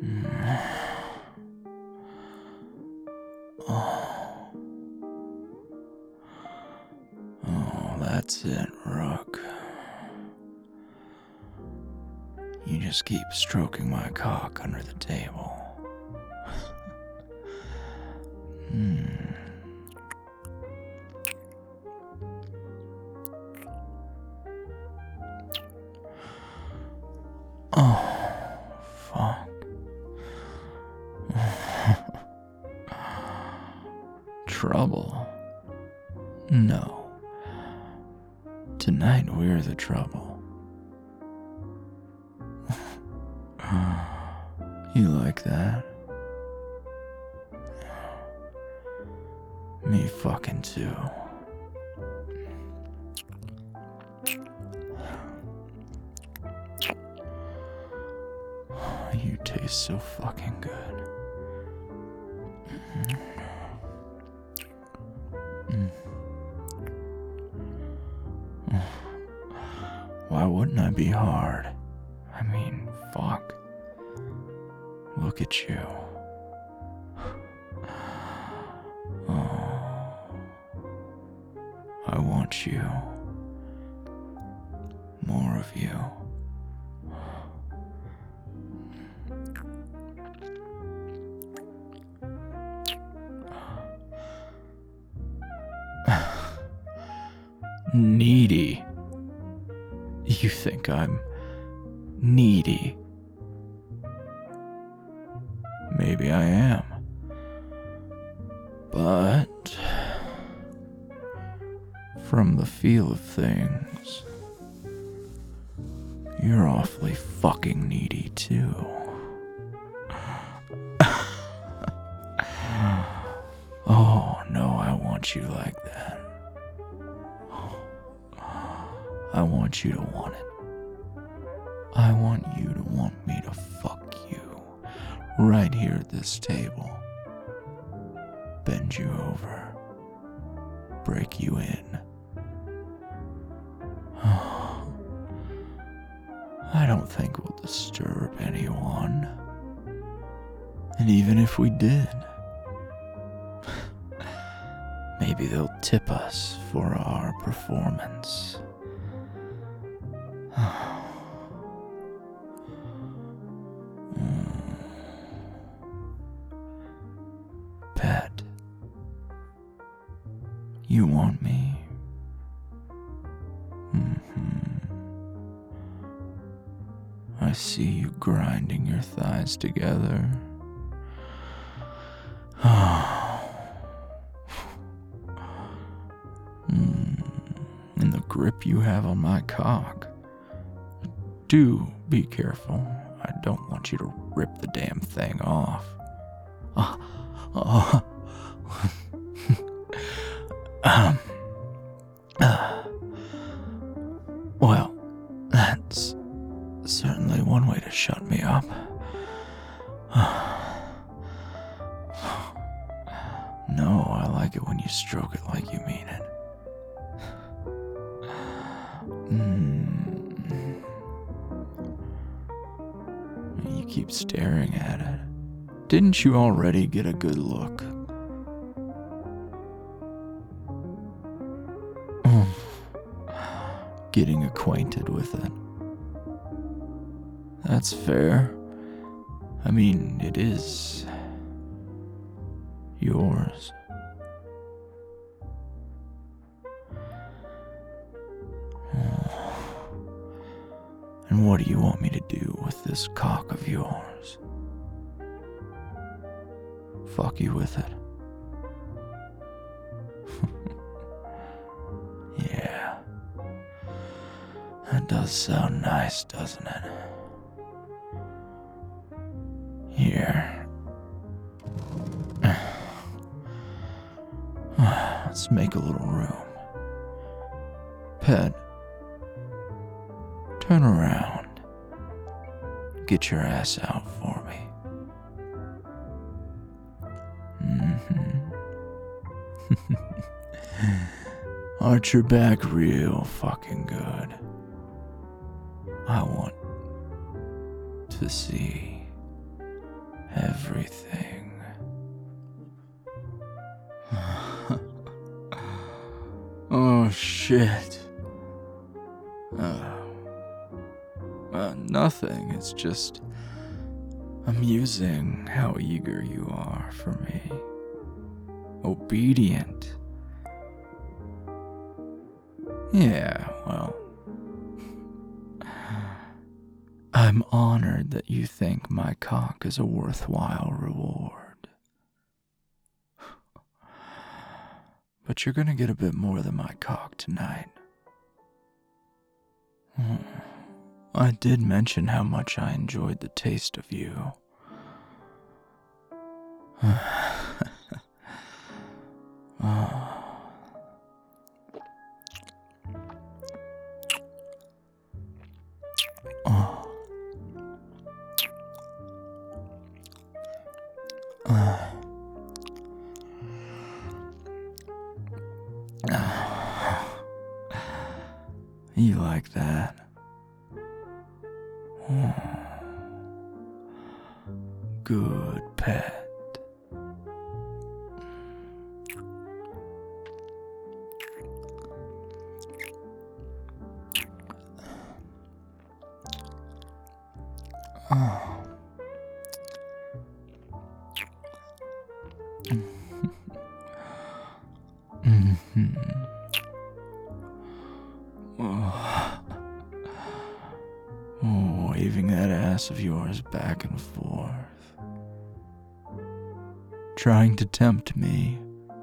Oh, that's it, Rook. You just keep stroking my cock under the table. Oh, fuck. Trouble? No. Tonight we're the trouble. You like that? Me fucking too. You taste so fucking good. Why wouldn't I be hard? I mean, fuck. Look at you. Oh, I want you. More of you. Needy. You think I'm needy? Maybe I am. But from the feel of things, you're awfully fucking needy too. Oh no, I want you like that. I want you to want it. I want you to want me to fuck you right here at this table. Bend you over. Break you in. I don't think we'll disturb anyone. And even if we did, maybe they'll tip us for our performance. Pet, you want me? I see you grinding your thighs together. And the grip you have on my cock. Do be careful. I don't want you to rip the damn thing off. Well, that's certainly one way to shut me up. No, I like it when you stroke it like you mean it. You keep staring at it. Didn't you already get a good look? Getting acquainted with it. That's fair. I mean, it is yours. And what do you want me to do with this cock of yours? Fuck you with it. Yeah. That does sound nice, doesn't it? Here. Let's make a little room. Pet, turn around. Get your ass out for me. Arch your back real fucking good. I want to see everything. Oh, shit. Nothing. It's just amusing how eager you are for me. Obedient. Yeah, well, I'm honored that you think my cock is a worthwhile reward. But you're gonna get a bit more than my cock tonight. I did mention how much I enjoyed the taste of you. You like that? Good pet. Waving that ass of yours back and forth. Trying to tempt me.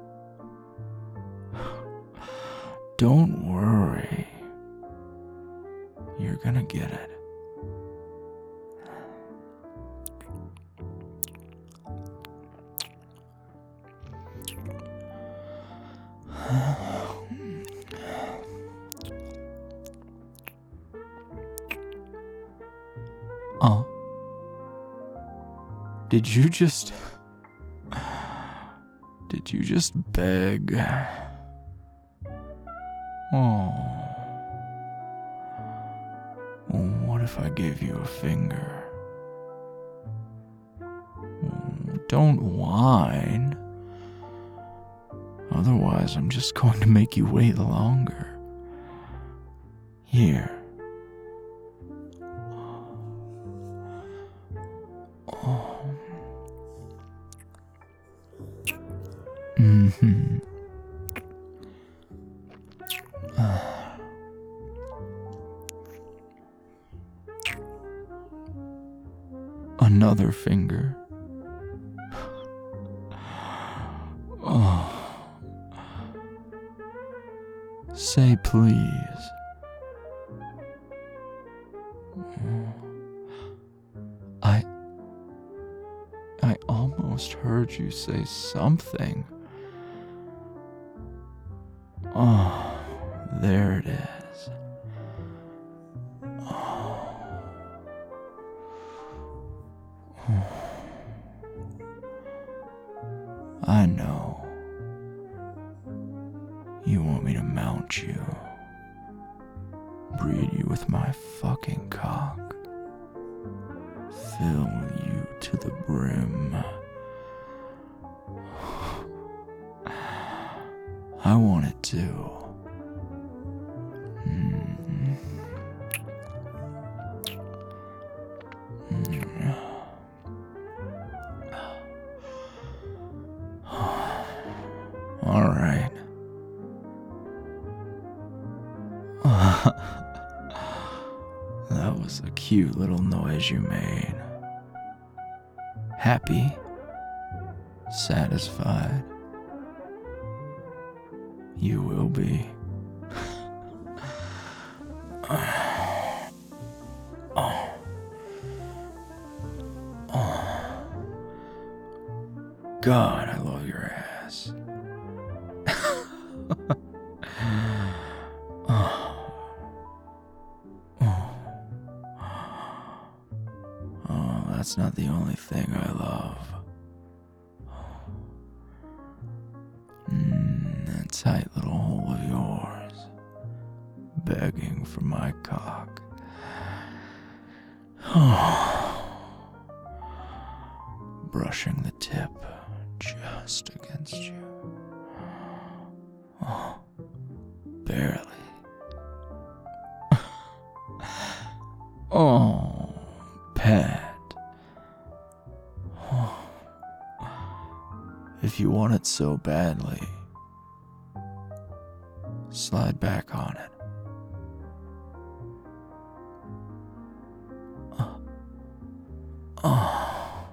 Don't worry. You're gonna get it. Did you just beg? Oh. What if I gave you a finger? Don't whine. Otherwise, I'm just going to make you wait longer. Here. Another finger. Say please. I almost heard you say something. Oh, there it is. I know. You want me to mount you, breed you with my fucking cock, fill you to the brim. I want it too. All right. That was a cute little noise you made. Happy? Satisfied? You will be. God, I love your ass. That's not the only thing I love. That tight little hole of yours, begging for my cock. brushing the tip just against you. Oh, barely. Oh, pet. Oh. If you want it so badly, slide back on it. Oh.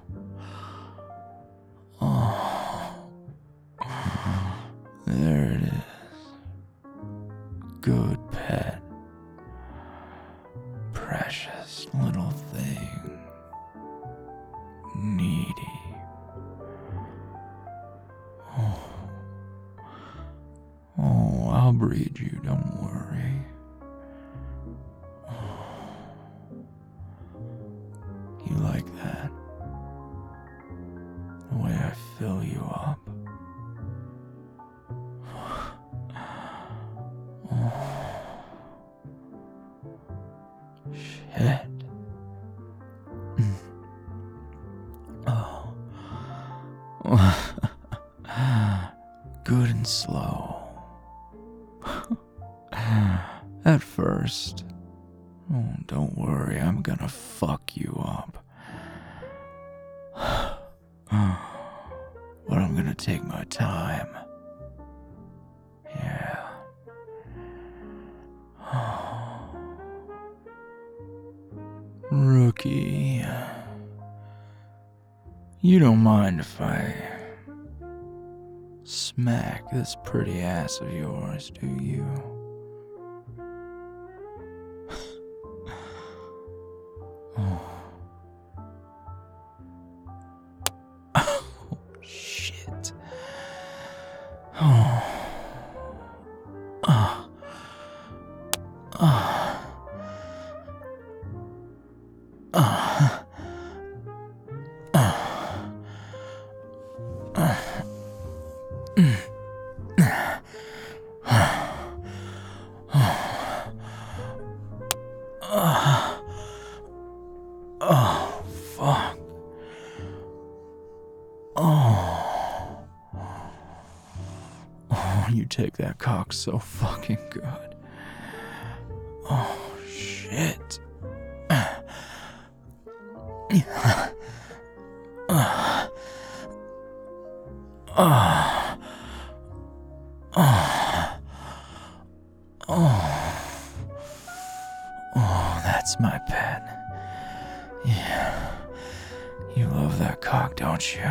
Oh. There it is. Good pet. Precious little thing. Needy. Oh, I'll breed you, don't worry. You like that? The way I fill you up. Shit. Oh. Good and slow. At first. Oh, don't worry, I'm gonna fuck you up. But I'm gonna take my time. Yeah. Rookie. You don't mind if I smack this pretty ass of yours, do you? Oh. Oh, shit. Oh. Oh, fuck. Oh. Oh, you take that cock so fucking good. Oh, shit. Oh, that's my pet. Yeah. You love that cock, don't you?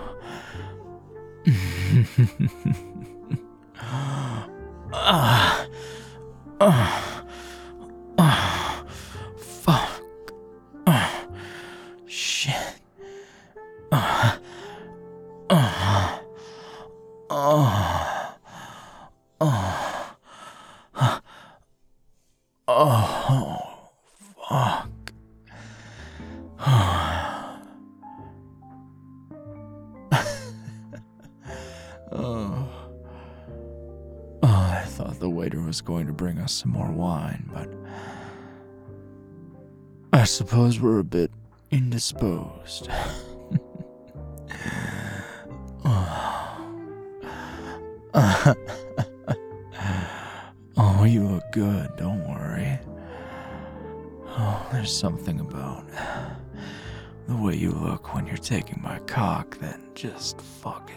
Fuck. Shit. Oh, fuck. I thought the waiter was going to bring us some more wine, but I suppose we're a bit indisposed. Oh, you look good, don't worry. Oh, there's something about the way you look when you're taking my cock that just fucking...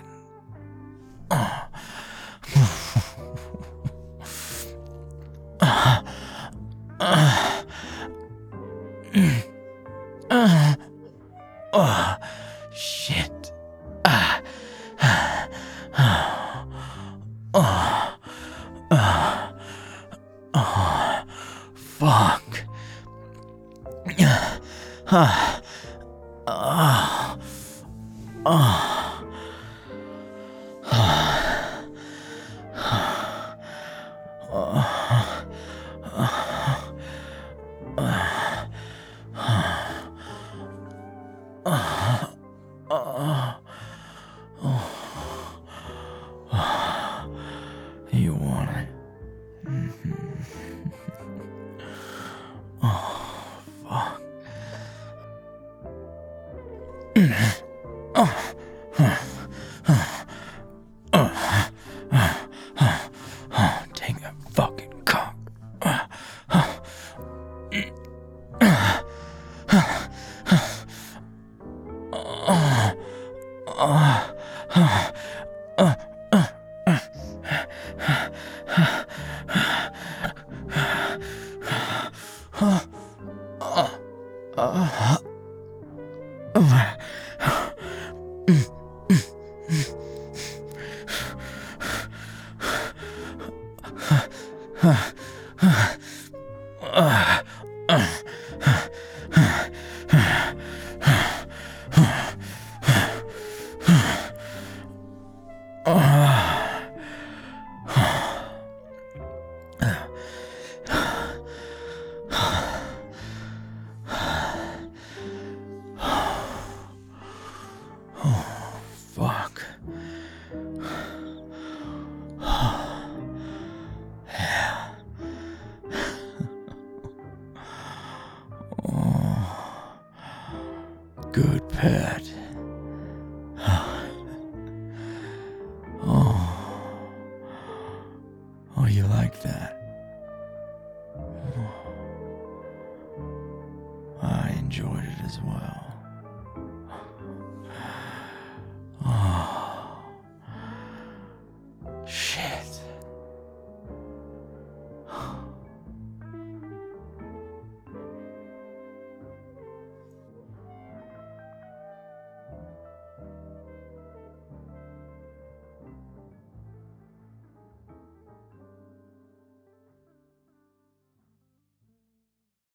Shit. Fuck. You want it? Oh, fuck. Take that fucking cock. Fuck. Yeah. Oh, good pet. Oh, oh, you like that? I enjoyed it as well.